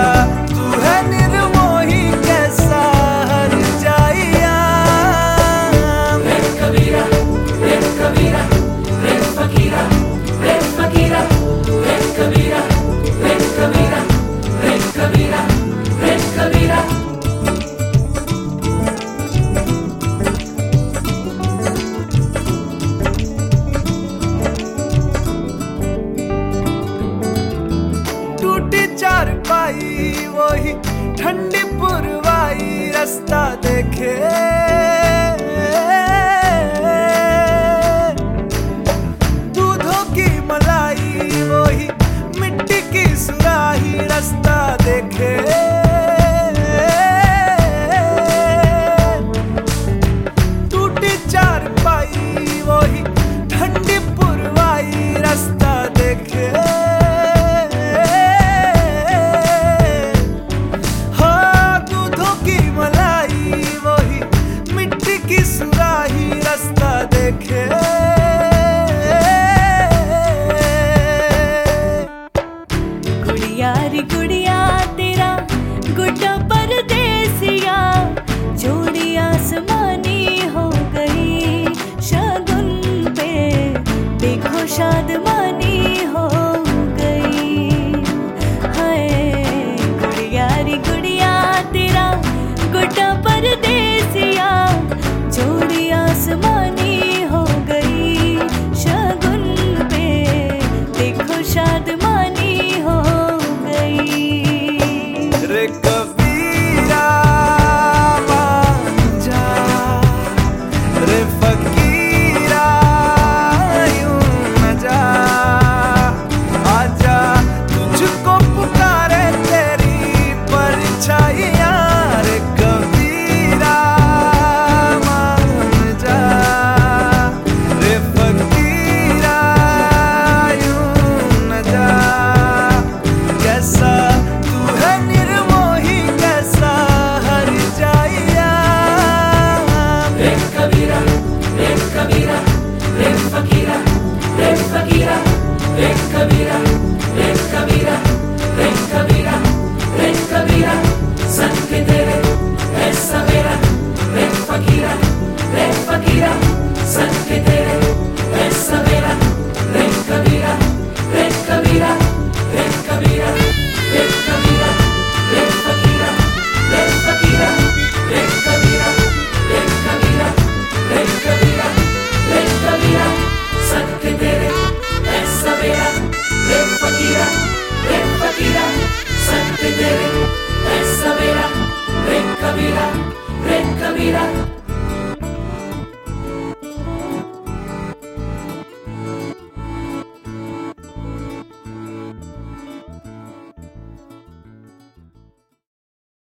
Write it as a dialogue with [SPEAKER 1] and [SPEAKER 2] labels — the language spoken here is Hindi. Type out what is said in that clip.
[SPEAKER 1] तू है निर्मोही कैसा हर जाइया।
[SPEAKER 2] रे कबीरा रे कबीरा रे फकीरा रे फकीरा रे कबीरा रे कबीरा रे कबीरा रे कबीरा।
[SPEAKER 1] टूटी चारपाई वही ठंडी पुरवाई रास्ता देखे, दूधों की मलाई वही मिट्टी की सुराही रास्ता देखे। टूटी चारपाई वही ठंडी पुरवाई रास्ता देखे। सुराही रास्ता देखे।
[SPEAKER 3] गुड़िया रे गुड़िया तेरा गुड्डा परदेसिया, जोड़ी आसमानी हो गई शगुन पे, देखो शादमानी हो गई। हाय गुड़िया रे गुड़िया तेरा गुड्डा परदेसिया, जोड़ी आसमानी हो गई शगुन पे, देखो शादमानी हो गई।
[SPEAKER 1] रे कबीरा मान जा, रे फकीरा यूं न जा, आजा तुझको पुकारे तेरी परछाइयाँ। रे कबीरा तू है निर्मोही कैसा हर जाइया।
[SPEAKER 2] रे कबीरा रे कबीरा रे फकीरा रे फकीरा रे कबीरा रे कबीरा रे कबीरा रे कबीरा। संग के तेरे है सवेरा रे फकीरा रे फकीरा। संग के तेरे है सवेरा रे कबीरा रे कबीरा रे कबीरा रे कबीरा रे फकीरा रे फकीरा रे कबीरा रे कबीरा रे कबीरा रे कबीरा। संग के तेरे है सवेरा रे फकीरा रे फकीरा। संग के तेरे है सवेरा रे कबीरा रे कबीरा।